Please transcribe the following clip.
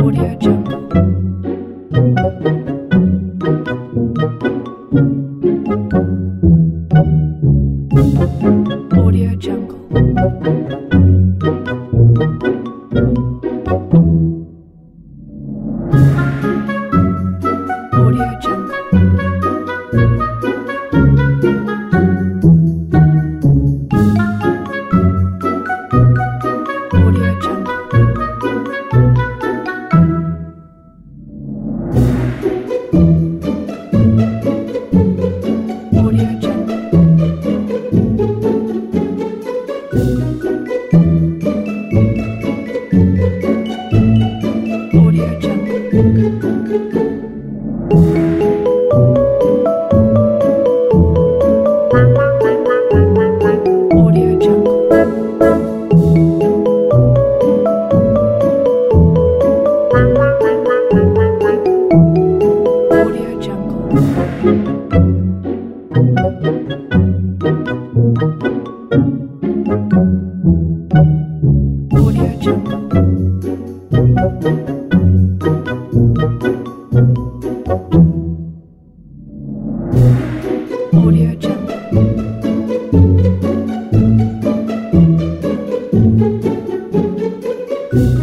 Audio Jungle. Audio Jungle. Audio Jungle. Audio Jungle. Audio Jungle. Audio Jungle. Audio Jungle. Audio Jungle. Audio Jungle. Audio Jungle.